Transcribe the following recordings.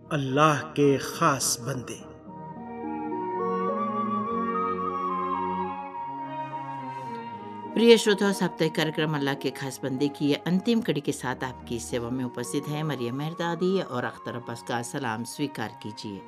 अल्लाह के खास बंदे। प्रिय श्रोताओं, साप्ताहिक कार्यक्रम अल्लाह के खास बंदे की ये अंतिम कड़ी के साथ आपकी सेवा में उपस्थित है मरियम मेहरदादी और अख्तर अब्बास का सलाम स्वीकार कीजिए।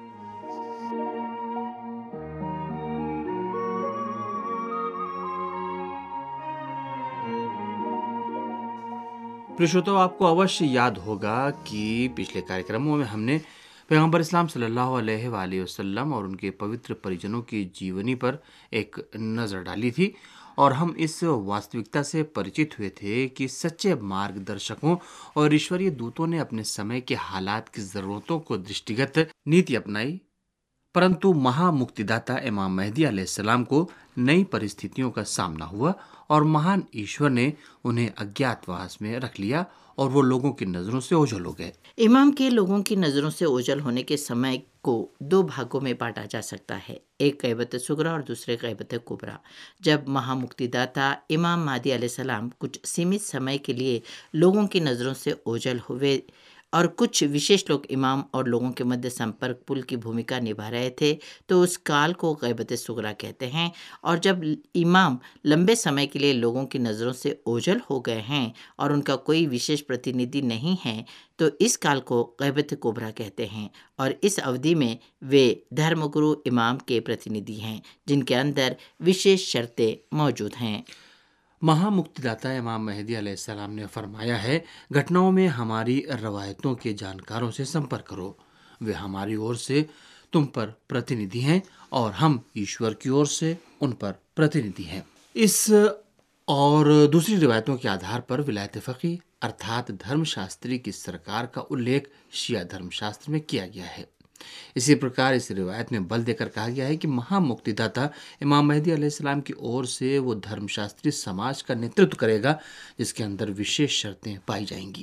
प्रिय श्रोताओं, आपको अवश्य याद होगा कि पिछले कार्यक्रमों में हमने पैगंबर इस्लाम सल्लल्लाहु अलैहि वसल्लम और उनके पवित्र परिजनों की जीवनी पर एक नज़र डाली थी और हम इस वास्तविकता से परिचित हुए थे कि सच्चे मार्गदर्शकों और ईश्वरीय दूतों ने अपने समय के हालात की ज़रूरतों को दृष्टिगत नीति अपनाई, परंतु महामुक्तिदाता इमाम मेहदी अलैहिस्सलाम को नई परिस्थितियों का सामना हुआ और महान ईश्वर ने उन्हें अज्ञातवास में रख लिया और वो लोगों की नज़रों से ओझल हो गए। इमाम के लोगों की नज़रों से ओझल होने के समय को दो भागों में बांटा जा सकता है, एक ग़ैबत सुगरा और दूसरे ग़ैबत कुबरा। जब महामुक्तिदाता इमाम महदी अलैहिस्सलाम कुछ सीमित समय के लिए लोगों की नज़रों से ओझल हुए और कुछ विशेष लोग इमाम और लोगों के मध्य संपर्क पुल की भूमिका निभा रहे थे, तो उस काल को ग़ैबत सुगरा कहते हैं। और जब इमाम लंबे समय के लिए लोगों की नज़रों से ओझल हो गए हैं और उनका कोई विशेष प्रतिनिधि नहीं है, तो इस काल को ग़ैबत कुबरा कहते हैं। और इस अवधि में वे धर्मगुरु इमाम के प्रतिनिधि हैं, जिनके अंदर विशेष शर्तें मौजूद हैं। महामुक्तिदाता इमाम मेहदी अलैहिस्सलाम ने फरमाया है, घटनाओं में हमारी रवायतों के जानकारों से संपर्क करो, वे हमारी ओर से तुम पर प्रतिनिधि हैं और हम ईश्वर की ओर से उन पर प्रतिनिधि हैं। इस और दूसरी रिवायतों के आधार पर विलायत फ़क़ीह अर्थात धर्मशास्त्री की सरकार का उल्लेख शिया धर्मशास्त्र में किया गया है। इसी प्रकार इस रिवायत में बल देकर कहा गया है कि महामुक्तिदाता इमाम मेहदी अलैहिस्सलाम की ओर से वो धर्मशास्त्री समाज का नेतृत्व करेगा, जिसके अंदर विशेष शर्तें पाई जाएंगी।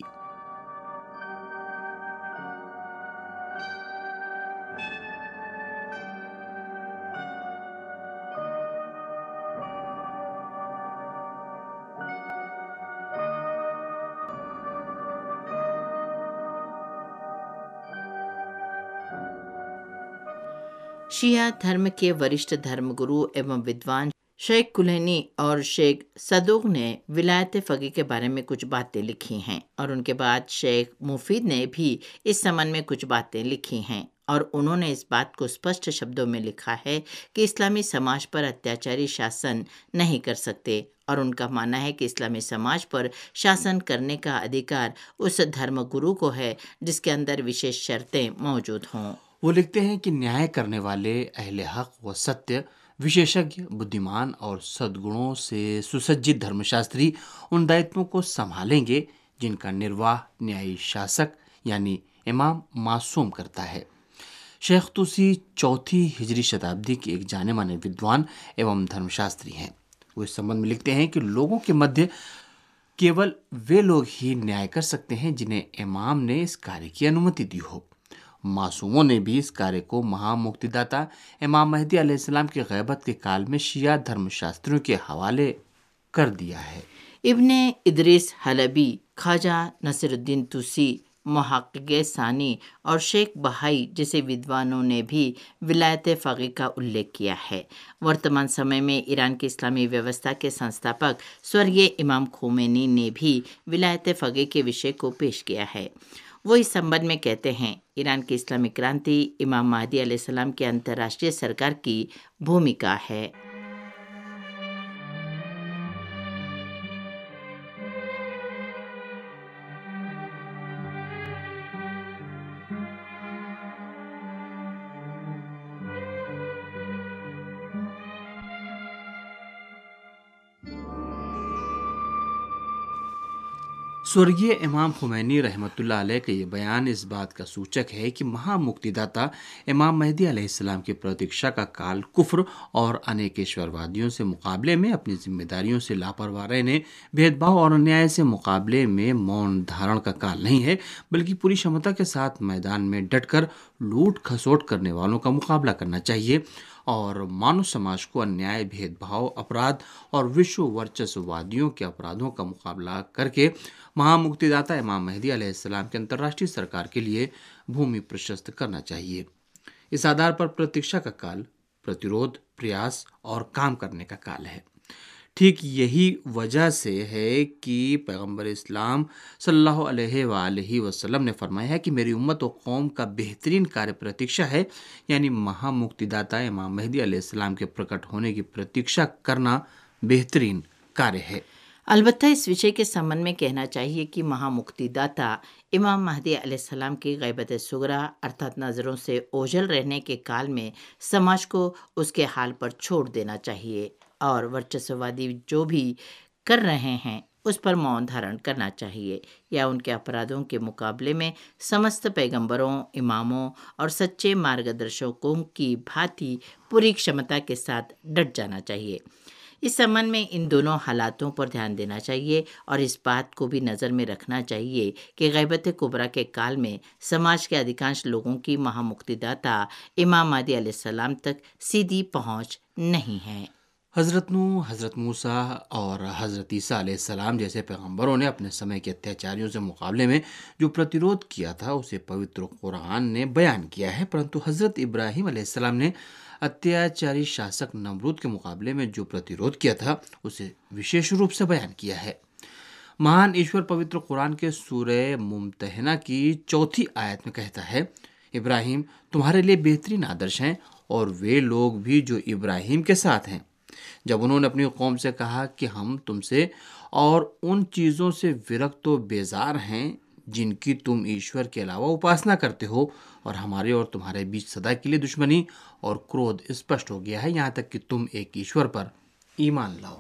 शिया धर्म के वरिष्ठ धर्मगुरु एवं विद्वान शेख कुलैनी और शेख सदुक ने विलायत फ़क़ीह के बारे में कुछ बातें लिखी हैं और उनके बाद शेख मुफीद ने भी इस संबंध में कुछ बातें लिखी हैं। और उन्होंने इस बात को स्पष्ट शब्दों में लिखा है कि इस्लामी समाज पर अत्याचारी शासन नहीं कर सकते, और उनका मानना है कि इस्लामी समाज पर शासन करने का अधिकार उस धर्मगुरु को है जिसके अंदर विशेष शर्तें मौजूद हों। वो लिखते हैं कि न्याय करने वाले अहले हक व सत्य, विशेषज्ञ, बुद्धिमान और सद्गुणों से सुसज्जित धर्मशास्त्री उन दायित्वों को संभालेंगे जिनका निर्वाह न्यायी शासक यानी इमाम मासूम करता है। शेख तुसी चौथी हिजरी शताब्दी के एक जाने माने विद्वान एवं धर्मशास्त्री हैं। वो इस संबंध में लिखते हैं कि लोगों के मध्य केवल वे लोग ही न्याय कर सकते हैं जिन्हें इमाम ने इस कार्य की अनुमति दी हो। मासूमों ने भी इस कार्य को महामुक्तिदाता इमाम मेहदी अलैहिस्सलाम की ग़ैबत के काल में शिया धर्मशास्त्रियों के हवाले कर दिया है। इब्ने इदरीस हलबी, ख्वाजा नसीरुद्दीन तुसी, मुहक्किक़ सानी और शेख बहाई जैसे विद्वानों ने भी विलायत फ़क़ीह का उल्लेख किया है। वर्तमान समय में ईरान की इस्लामी व्यवस्था के संस्थापक स्वर्गीय इमाम खोमेनी ने भी विलायत फ़क़ीह के विषय को पेश किया है। वो इस संबंध में कहते हैं, ईरान की इस्लामी क्रांति इमाम महदी अलैहिस्सलाम की अंतर्राष्ट्रीय सरकार की भूमिका है। स्वर्गीय इमाम खुमैनी रहमतुल्लाह अलैह का ये बयान इस बात का सूचक है कि महामुक्तिदाता इमाम मेहदी अलैहिस्सलाम की प्रतीक्षा का काल कुफ्र और अनेकेश्वरवादियों से मुकाबले में अपनी जिम्मेदारियों से लापरवाह रहने, भेदभाव और अन्याय से मुकाबले में मौन धारण का काल नहीं है, बल्कि पूरी क्षमता के साथ मैदान में डटकर लूट खसोट करने वालों का मुकाबला करना चाहिए और मानव समाज को अन्याय, भेदभाव, अपराध और विश्व वर्चस्ववादियों के अपराधों का मुकाबला करके महामुक्तिदाता इमाम मेहदी अलैहिस्सलाम के अंतर्राष्ट्रीय सरकार के लिए भूमि प्रशस्त करना चाहिए। इस आधार पर प्रतीक्षा का काल प्रतिरोध, प्रयास और काम करने का काल है। ठीक यही वजह से है कि पैगंबर इस्लाम सल्लल्लाहु अलैहि वसल्लम ने फरमाया है कि मेरी उम्मत व कौम का बेहतरीन कार्य प्रतीक्षा है, यानी महामुक्तिदाता इमाम मेहदी अलैहिस्सलाम के प्रकट होने की प्रतीक्षा करना बेहतरीन कार्य है। अलबत्ता इस विषय के संबंध में कहना चाहिए कि महामुक्तिदाता इमाम महदी अलैहिस्सलाम की गैबत सुगरा अर्थात नज़रों से ओझल रहने के काल में समाज को उसके हाल पर छोड़ देना चाहिए और वर्चस्ववादी जो भी कर रहे हैं उस पर मौन धारण करना चाहिए या उनके अपराधों के मुकाबले में समस्त पैगंबरों, इमामों और सच्चे मार्गदर्शकों की भांति पूरी क्षमता के साथ डट जाना चाहिए। इस संबंध में इन दोनों हालातों पर ध्यान देना चाहिए और इस बात को भी नज़र में रखना चाहिए कि गैबत कुबरा के काल में समाज के अधिकांश लोगों की महामुक्तिदाता इमाम महदी अलैहिस्सलाम तक सीधी पहुंच नहीं है। हज़रत नूह, हज़रत मूसा और हज़रत ईसा अलैहिस्सलाम जैसे पैगंबरों ने अपने समय के अत्याचारियों से मुकाबले में जो प्रतिरोध किया था उसे पवित्र कुरान ने बयान किया है, परंतु हज़रत इब्राहीम अलैहिस्सलाम ने अत्याचारी शासक नमरूद के मुकाबले में जो प्रतिरोध किया था उसे विशेष रूप से बयान किया है। महान ईश्वर पवित्र कुरान के सूरह मुम्तहना की 4 आयत में कहता है, इब्राहिम तुम्हारे लिए बेहतरीन आदर्श हैं और वे लोग भी जो इब्राहिम के साथ हैं। जब उन्होंने अपनी कौम से कहा कि हम तुमसे और उन चीज़ों से विरक्त व बेजार हैं जिनकी तुम ईश्वर के अलावा उपासना करते हो, और हमारे और तुम्हारे बीच सदा के लिए दुश्मनी और क्रोध स्पष्ट हो गया है, यहाँ तक कि तुम एक ईश्वर पर ईमान लाओ।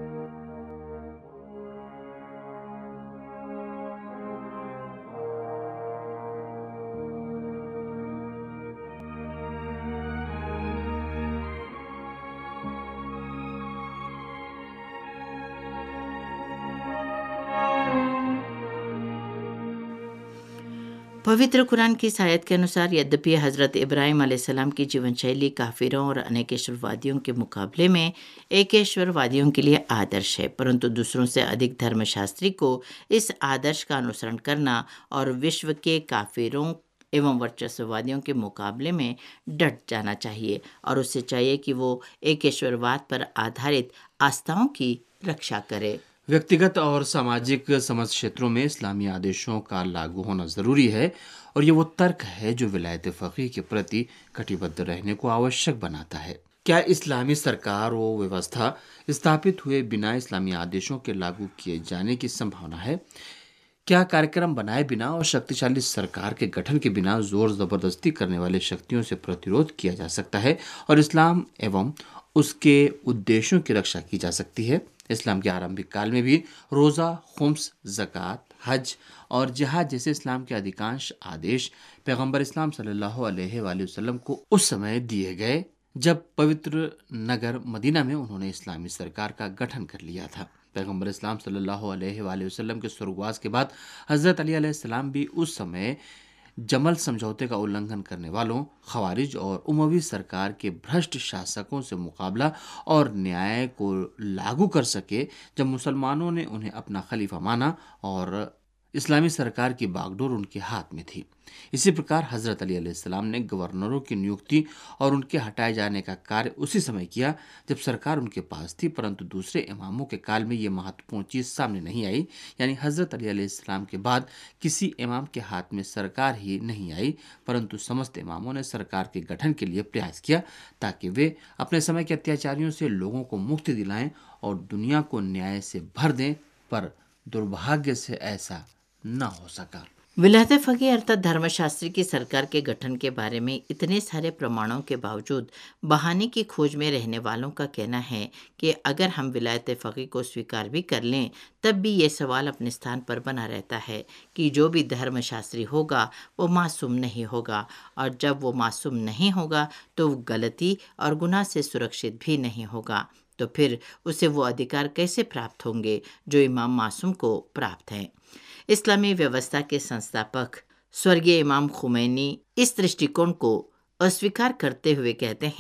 पवित्र कुरान की इस आयत के अनुसार यद्यपि हज़रत इब्राहीम अलैहिस्सलाम की जीवन शैली काफिरों और अनेकेश्वरवादियों के मुकाबले में एकेश्वरवादियों के लिए आदर्श है, परंतु दूसरों से अधिक धर्मशास्त्री को इस आदर्श का अनुसरण करना और विश्व के काफिरों एवं वर्चस्ववादियों के मुकाबले में डट जाना चाहिए और उससे चाहिए कि वो एकेश्वरवाद पर आधारित आस्थाओं की रक्षा करे। व्यक्तिगत और सामाजिक समस्त क्षेत्रों में इस्लामी आदेशों का लागू होना ज़रूरी है और ये वो तर्क है जो विलायत फ़क़ीह के प्रति कटिबद्ध रहने को आवश्यक बनाता है। क्या इस्लामी सरकार व व्यवस्था स्थापित हुए बिना इस्लामी आदेशों के लागू किए जाने की संभावना है? क्या कार्यक्रम बनाए बिना और शक्तिशाली सरकार के गठन के बिना जोर ज़बरदस्ती करने वाले शक्तियों से प्रतिरोध किया जा सकता है और इस्लाम एवं उसके उद्देश्यों की रक्षा की जा सकती है? इस्लाम के आरंभिक काल में भी रोज़ा, खुम्स, ज़कात, हज और जिहाद जैसे इस्लाम के अधिकांश आदेश पैगंबर इस्लाम सल्लल्लाहु अलैहि वसल्लम को उस समय दिए गए जब पवित्र नगर मदीना में उन्होंने इस्लामी सरकार का गठन कर लिया था। पैगंबर इस्लाम सल्लल्लाहु अलैहि वसल्लम के स्वर्गवास के बाद हज़रत अली अलैहिस्सलाम भी उस समय जमल समझौते का उल्लंघन करने वालों, खवारिज और उमवी सरकार के भ्रष्ट शासकों से मुकाबला और न्याय को लागू कर सके जब मुसलमानों ने उन्हें अपना खलीफा माना और इस्लामी सरकार की बागडोर उनके हाथ में थी। इसी प्रकार हज़रत अली अलैहिस्सलाम ने गवर्नरों की नियुक्ति और उनके हटाए जाने का कार्य उसी समय किया जब सरकार उनके पास थी, परंतु दूसरे इमामों के काल में ये महत्वपूर्ण चीज़ सामने नहीं आई, यानी हज़रत अली अलैहिस्सलाम के बाद किसी इमाम के हाथ में सरकार ही नहीं आई, परंतु समस्त इमामों ने सरकार के गठन के लिए प्रयास किया ताकि वे अपने समय के अत्याचारियों से लोगों को मुक्ति दिलाएं और दुनिया को न्याय से भर दें, पर दुर्भाग्य से ऐसा न हो सका। विलायत फ़क़ीह अर्थात धर्मशास्त्री की सरकार के गठन के बारे में इतने सारे प्रमाणों के बावजूद बहाने की खोज में रहने वालों का कहना है कि अगर हम विलायत फ़क़ीह को स्वीकार भी कर लें तब भी ये सवाल अपने स्थान पर बना रहता है कि जो भी धर्मशास्त्री होगा वो मासूम नहीं होगा, और जब वो मासूम नहीं होगा तो वो गलती और गुनाह से सुरक्षित भी नहीं होगा, तो फिर उसे वो अधिकार कैसे प्राप्त होंगे जो इमाम मासूम को प्राप्त हैं। इस्लामी व्यवस्था के संस्थापक स्वर्गीय इमाम खुमैनी इस दृष्टिकोण को अस्वीकार करते हुए कहते हैं,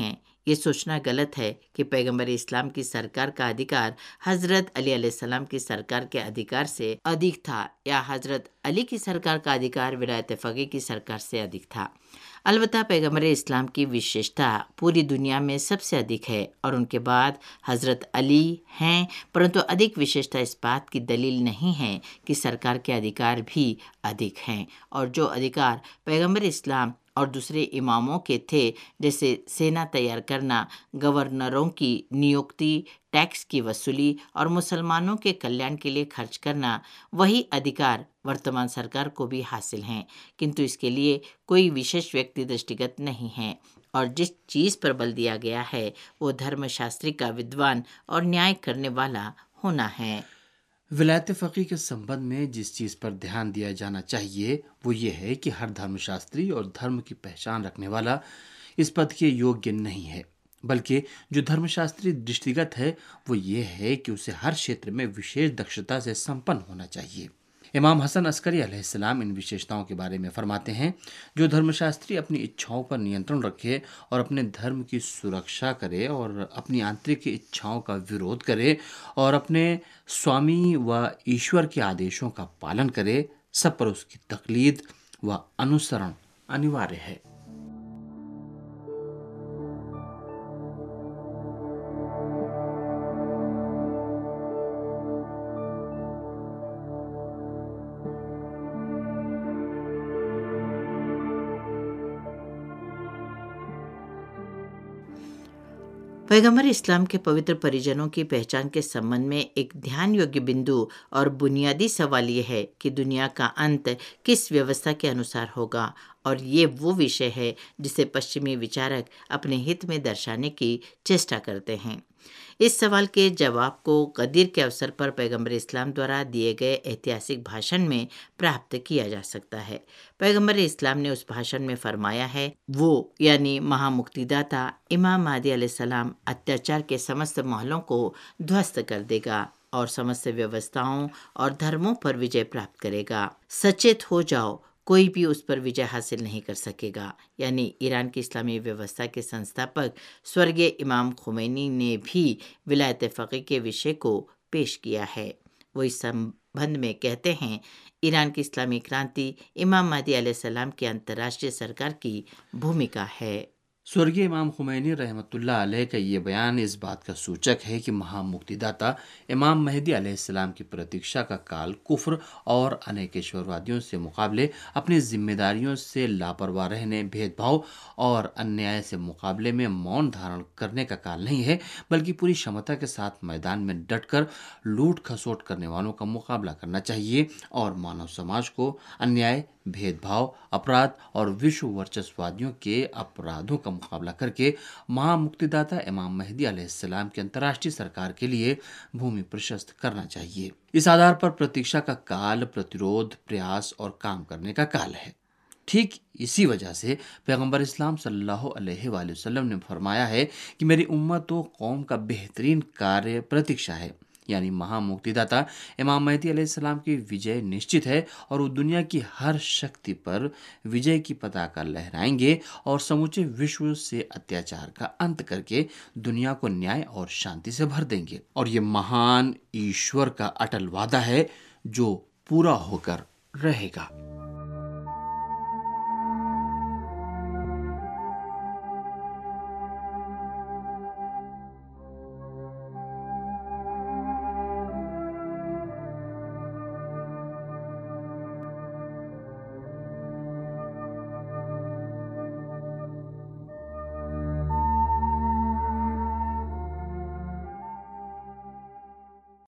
ये सोचना गलत है कि पैगंबर इस्लाम की सरकार का अधिकार हजरत अली अलैहिस्सलाम की सरकार के अधिकार से अधिक था या हजरत अली की सरकार का अधिकार विलायत फ़क़ीह की सरकार से अधिक था। अलबत्ता पैगंबर इस्लाम की विशेषता पूरी दुनिया में सबसे अधिक है और उनके बाद हजरत अली हैं, परंतु अधिक विशेषता इस बात की दलील नहीं है कि सरकार के अधिकार भी अधिक हैं। और जो अधिकार पैगंबर इस्लाम और दूसरे इमामों के थे, जैसे सेना तैयार करना, गवर्नरों की नियुक्ति, टैक्स की वसूली और मुसलमानों के कल्याण के लिए खर्च करना, वही अधिकार वर्तमान सरकार को भी हासिल हैं, किंतु इसके लिए कोई विशेष व्यक्ति दृष्टिगत नहीं है। और जिस चीज़ पर बल दिया गया है वो धर्मशास्त्री का विद्वान और न्याय करने वाला होना है। विलायत फ़क़ीह के संबंध में जिस चीज़ पर ध्यान दिया जाना चाहिए वो ये है कि हर धर्मशास्त्री और धर्म की पहचान रखने वाला इस पद के योग्य नहीं है, बल्कि जो धर्मशास्त्री दृष्टिगत है वो ये है कि उसे हर क्षेत्र में विशेष दक्षता से संपन्न होना चाहिए। इमाम हसन अस्करी अलैहिस्सलाम इन विशेषताओं के बारे में फरमाते हैं, जो धर्मशास्त्री अपनी इच्छाओं पर नियंत्रण रखे और अपने धर्म की सुरक्षा करे और अपनी आंतरिक इच्छाओं का विरोध करे और अपने स्वामी व ईश्वर के आदेशों का पालन करे, सब पर उसकी तकलीद व अनुसरण अनिवार्य है। पैगंबर इस्लाम के पवित्र परिजनों की पहचान के संबंध में एक ध्यान योग्य बिंदु और बुनियादी सवाल ये है कि दुनिया का अंत किस व्यवस्था के अनुसार होगा, और ये वो विषय है जिसे पश्चिमी विचारक अपने हित में दर्शाने की चेष्टा करते हैं। इस सवाल के जवाब को गदीर के अवसर पर पैगंबर इस्लाम द्वारा दिए गए ऐतिहासिक भाषण में प्राप्त किया जा सकता है। पैगंबर इस्लाम ने उस भाषण में फरमाया है, वो यानी महामुक्तिदाता इमाम महदी अलैहिस्सलाम अत्याचार के समस्त महलों को ध्वस्त कर देगा और समस्त व्यवस्थाओं और धर्मों पर विजय प्राप्त करेगा। सचेत हो जाओ, कोई भी उस पर विजय हासिल नहीं कर सकेगा। यानी ईरान की इस्लामी व्यवस्था के संस्थापक स्वर्गीय इमाम खुमैनी ने भी विलायत फ़क़ीह के विषय को पेश किया है। वो इस संबंध में कहते हैं, ईरान की इस्लामी क्रांति इमाम महदी अलैहिस्सलाम की अंतर्राष्ट्रीय सरकार की भूमिका है। स्वर्गीय इमाम खुमैनी रहमतुल्लाह अलैह का ये बयान इस बात का सूचक है कि महामुक्तिदाता इमाम महदी अलैहिस्सलाम की प्रतीक्षा का काल कुफ्र और अनेकेश्वरवादियों से मुकाबले अपनी जिम्मेदारियों से लापरवाह रहने, भेदभाव और अन्याय से मुकाबले में मौन धारण करने का काल नहीं है, बल्कि पूरी क्षमता के साथ मैदान में डटकर लूट खसोट करने वालों का मुकाबला करना चाहिए और मानव समाज को अन्याय, भेदभाव, अपराध और विश्व वर्चस्ववादियों के अपराधों का मुकाबला करके महामुक्तिदाता इमाम महदी अलैहिस्सलाम की अंतर्राष्ट्रीय सरकार के लिए भूमि प्रशस्त करना चाहिए। इस आधार पर प्रतीक्षा का काल प्रतिरोध, प्रयास और काम करने का काल है। ठीक इसी वजह से पैगंबर इस्लाम सल्लल्लाहु अलैहि वसल्लम ने फरमाया है कि मेरी उम्मत व कौम का बेहतरीन कार्य प्रतीक्षा है, यानी महामुक्तिदाता इमाम महदी अलैहिस्सलाम की विजय निश्चित है और वो दुनिया की हर शक्ति पर विजय की पताका लहराएंगे और समूचे विश्व से अत्याचार का अंत करके दुनिया को न्याय और शांति से भर देंगे। और ये महान ईश्वर का अटल वादा है जो पूरा होकर रहेगा।